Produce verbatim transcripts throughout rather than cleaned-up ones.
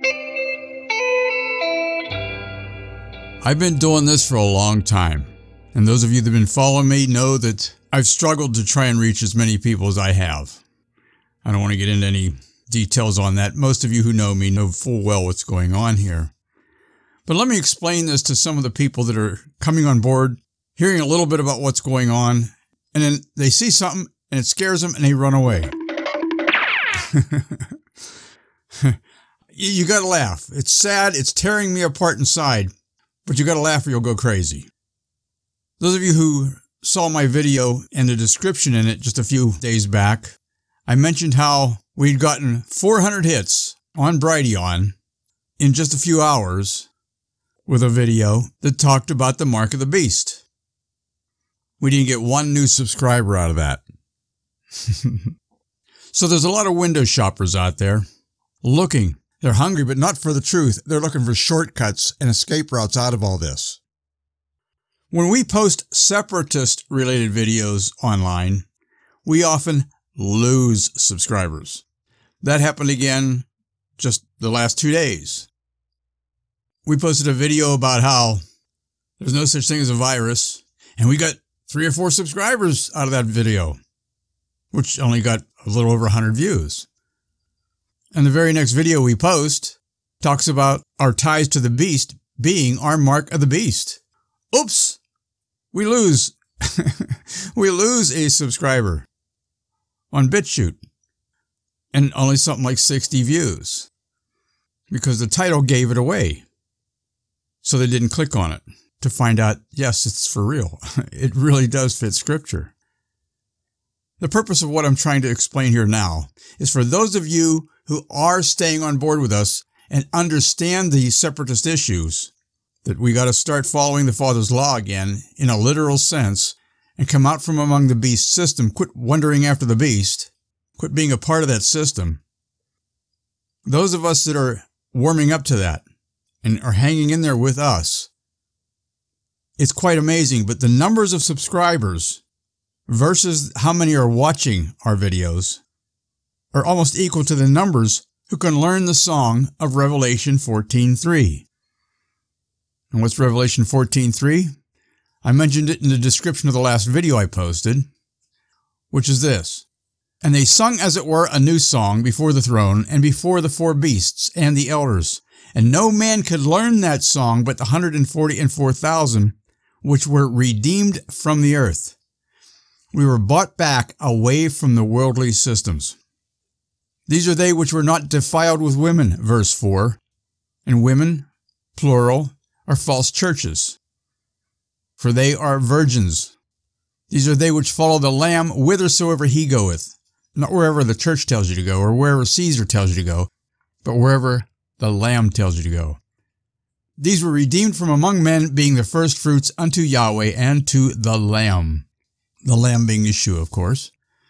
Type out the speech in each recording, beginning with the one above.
I've been doing this for a long time, and those of you that have been following me know that I've struggled to try and reach as many people as I have. I don't want to get into any details on that. Most of you who know me know full well what's going on here. But let me explain this to some of the people that are coming on board, hearing a little bit about what's going on, and then they see something and it scares them and they run away. You gotta laugh. It's sad. It's tearing me apart inside. But you gotta laugh or you'll go crazy. Those of you who saw my video and the description in it just a few days back, I mentioned how we'd gotten four hundred hits on Brighteon in just a few hours with a video that talked about the Mark of the Beast. We didn't get one new subscriber out of that. So there's a lot of window shoppers out there looking. They're hungry, but not for the truth. They're looking for shortcuts and escape routes out of all this. When we post separatist-related videos online, we often lose subscribers. That happened again just the last two days. We posted a video about how there's no such thing as a virus, and we got three or four subscribers out of that video, which only got a little over one hundred views. And the very next video we post talks about our ties to the beast being our Mark of the Beast. Oops! We lose. We lose a subscriber on BitChute. And only something like sixty views. Because the title gave it away. So they didn't click on it to find out, yes, it's for real. It really does fit Scripture. The purpose of what I'm trying to explain here now is for those of you who are staying on board with us and understand the separatist issues, that we got to start following the Father's law again in a literal sense and come out from among the beast system, quit wandering after the beast, quit being a part of that system. Those of us that are warming up to that and are hanging in there with us, it's quite amazing, but the numbers of subscribers versus how many are watching our videos are almost equal to the numbers who can learn the song of Revelation fourteen three. And what's Revelation fourteen three? I mentioned it in the description of the last video I posted, which is this. And they sung as it were a new song before the throne and before the four beasts and the elders. And no man could learn that song but the one hundred forty and four thousand which were redeemed from the earth. We were bought back away from the worldly systems. These are they which were not defiled with women, verse four. And women, plural, are false churches. For they are virgins. These are they which follow the Lamb whithersoever he goeth. Not wherever the church tells you to go or wherever Caesar tells you to go, but wherever the Lamb tells you to go. These were redeemed from among men, being the first fruits unto Yahweh and to the Lamb. The Lamb being Yeshua, of course.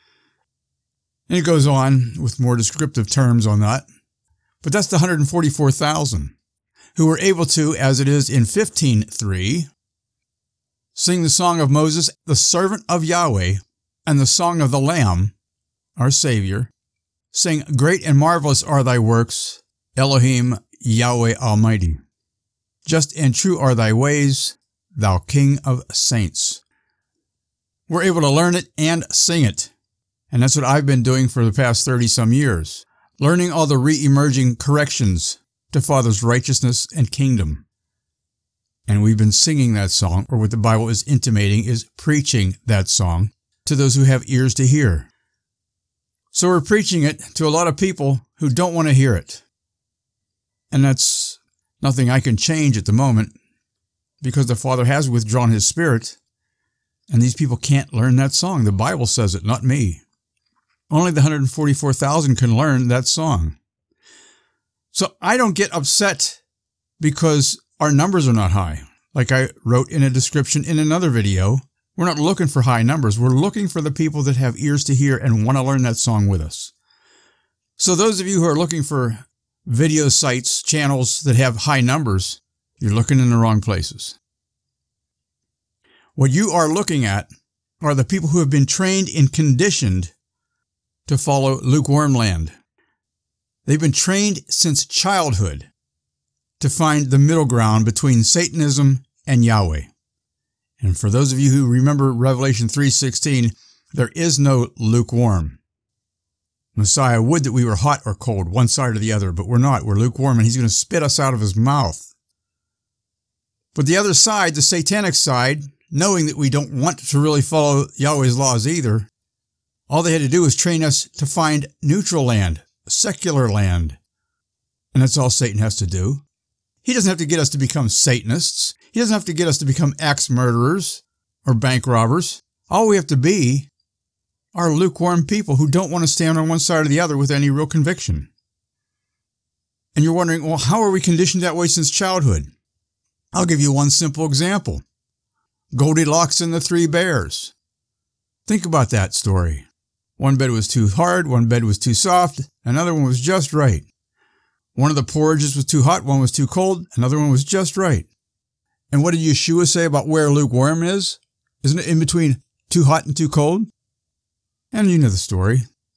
And it goes on with more descriptive terms on that. But that's the one hundred forty-four thousand who were able to, as it is in fifteen three, sing the song of Moses, the servant of Yahweh, and the song of the Lamb, our Savior, sing, great and marvelous are thy works, Elohim Yahweh Almighty. Just and true are thy ways, thou King of saints. We're able to learn it and sing it. And that's what I've been doing for the past thirty some years, learning all the re-emerging corrections to Father's righteousness and kingdom. And we've been singing that song, or what the Bible is intimating is preaching that song to those who have ears to hear. So we're preaching it to a lot of people who don't want to hear it. And that's nothing I can change at the moment, because the Father has withdrawn His Spirit, and these people can't learn that song. The Bible says it, not me. Only the one hundred forty-four thousand can learn that song. So I don't get upset because our numbers are not high. Like I wrote in a description in another video, we're not looking for high numbers. We're looking for the people that have ears to hear and want to learn that song with us. So those of you who are looking for video sites, channels that have high numbers, you're looking in the wrong places. What you are looking at are the people who have been trained and conditioned to follow lukewarm land. They've been trained since childhood to find the middle ground between Satanism and Yahweh. And for those of you who remember Revelation three sixteen, there is no lukewarm. Messiah would that we were hot or cold, one side or the other, but we're not. We're lukewarm, and he's going to spit us out of his mouth. But the other side, the satanic side, knowing that we don't want to really follow Yahweh's laws either, all they had to do was train us to find neutral land, secular land. And that's all Satan has to do. He doesn't have to get us to become Satanists. He doesn't have to get us to become axe-murderers or bank robbers. All we have to be are lukewarm people who don't want to stand on one side or the other with any real conviction. And you're wondering, well, how are we conditioned that way since childhood? I'll give you one simple example. Goldilocks and the Three Bears. Think about that story. One bed was too hard, one bed was too soft, another one was just right. One of the porridges was too hot, one was too cold, another one was just right. And what did Yeshua say about where lukewarm is? Isn't it in between too hot and too cold? And you know the story.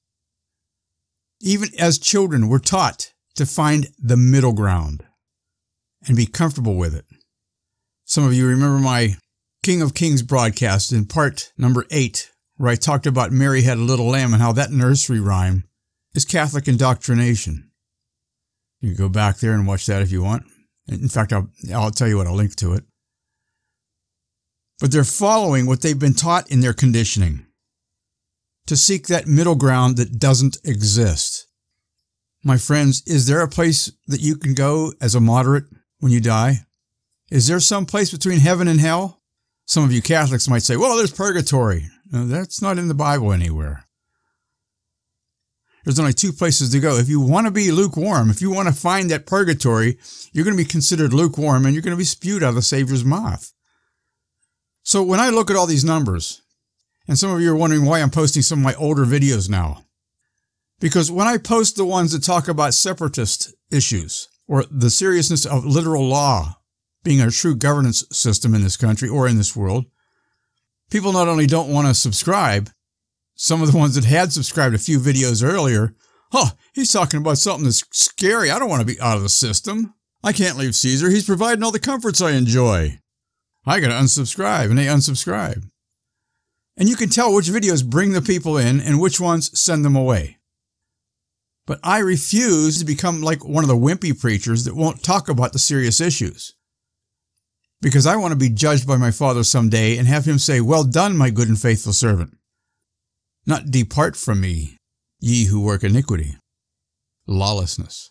Even as children, we're taught to find the middle ground and be comfortable with it. Some of you remember my King of Kings broadcast in part number eight, where I talked about Mary Had a Little Lamb and how that nursery rhyme is Catholic indoctrination. You can go back there and watch that if you want. In fact, I'll, I'll tell you what, I'll link to it. But they're following what they've been taught in their conditioning, to seek that middle ground that doesn't exist. My friends, is there a place that you can go as a moderate when you die? Is there some place between heaven and hell? Some of you Catholics might say, well, there's purgatory. No, that's not in the Bible anywhere. There's only two places to go. If you want to be lukewarm, if you want to find that purgatory, you're going to be considered lukewarm and you're going to be spewed out of the Savior's mouth. So when I look at all these numbers, and some of you are wondering why I'm posting some of my older videos now, because when I post the ones that talk about separatist issues or the seriousness of literal law being a true governance system in this country or in this world, people not only don't want to subscribe, some of the ones that had subscribed a few videos earlier, oh, he's talking about something that's scary. I don't want to be out of the system. I can't leave Caesar. He's providing all the comforts I enjoy. I got to unsubscribe, and they unsubscribe. And you can tell which videos bring the people in and which ones send them away. But I refuse to become like one of the wimpy preachers that won't talk about the serious issues. Because I want to be judged by my Father someday and have him say, well done, my good and faithful servant. Not depart from me, ye who work iniquity. Lawlessness.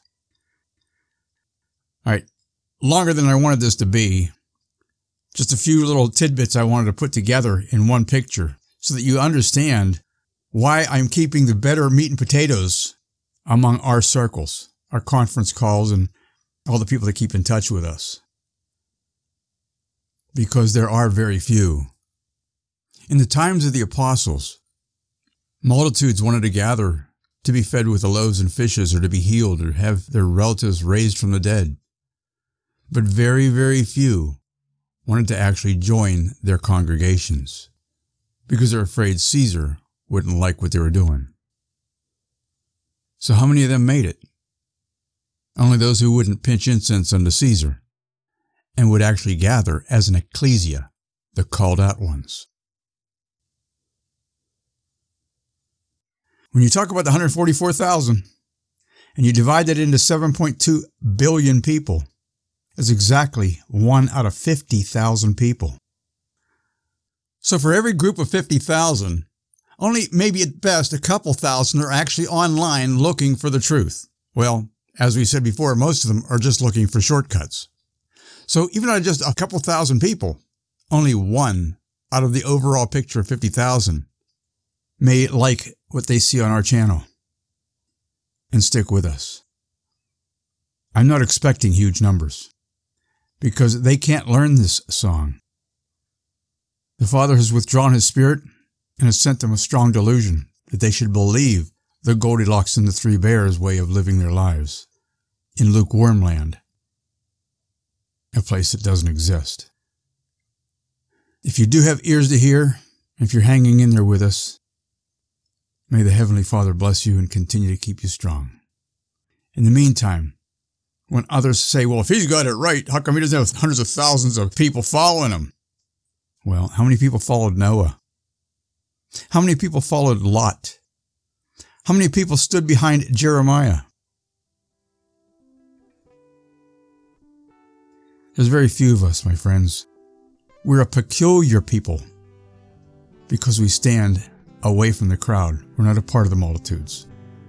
All right, longer than I wanted this to be. Just a few little tidbits I wanted to put together in one picture so that you understand why I'm keeping the better meat and potatoes among our circles, our conference calls, and all the people that keep in touch with us. Because there are very few. In the times of the apostles, multitudes wanted to gather to be fed with the loaves and fishes or to be healed or have their relatives raised from the dead. But very, very few wanted to actually join their congregations because they're afraid Caesar wouldn't like what they were doing. So how many of them made it? Only those who wouldn't pinch incense unto Caesar and would actually gather as an ecclesia, the called out ones. When you talk about the one hundred forty-four thousand and you divide that into seven point two billion people, that's exactly one out of fifty thousand people. So for every group of fifty thousand, only maybe at best a couple thousand are actually online looking for the truth. Well, as we said before, most of them are just looking for shortcuts. So even out of just a couple thousand people, only one out of the overall picture of fifty thousand may like what they see on our channel and stick with us. I'm not expecting huge numbers because they can't learn this song. The Father has withdrawn his Spirit and has sent them a strong delusion that they should believe the Goldilocks and the Three Bears way of living their lives in lukewarm land, a place that doesn't exist. If you do have ears to hear, if you're hanging in there with us, may the Heavenly Father bless you and continue to keep you strong. In the meantime, when others say, well, if he's got it right, how come he doesn't have hundreds of thousands of people following him? Well, how many people followed Noah? How many people followed Lot? How many people stood behind Jeremiah? There's very few of us, my friends. We're a peculiar people because we stand away from the crowd. We're not a part of the multitudes.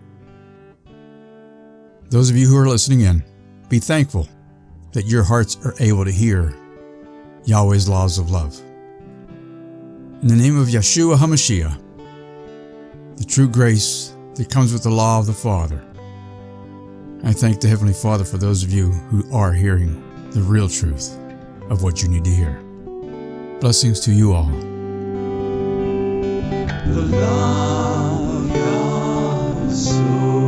Those of you who are listening in, be thankful that your hearts are able to hear Yahweh's laws of love. In the name of Yeshua HaMashiach, the true grace that comes with the law of the Father, I thank the Heavenly Father for those of you who are hearing the real truth of what you need to hear. Blessings to you all. The love of Yahweh.